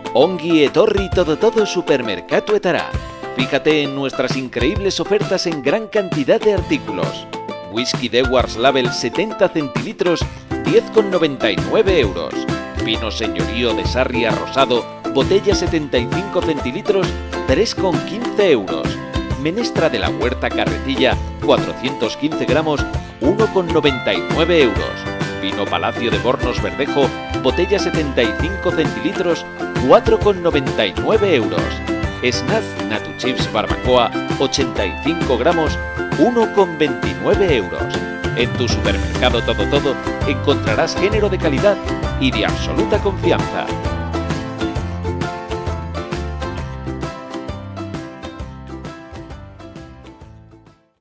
Ongi etorri todo supermercatuetara. Fíjate en nuestras increíbles ofertas en gran cantidad de artículos. Whisky Dewar's Label 70 centilitros, 10,99 euros. Vino Señorío de Sarria rosado, botella 75 centilitros, 3,15 euros. Menestra de la Huerta Carretilla, 415 gramos, 1,99 euros. Vino Palacio de Bornos Verdejo, botella 75 centilitros, 4,99 euros. Snaz Natu Chips Barbacoa, 85 gramos, 1,29 euros. En tu supermercado Todo encontrarás género de calidad y de absoluta confianza.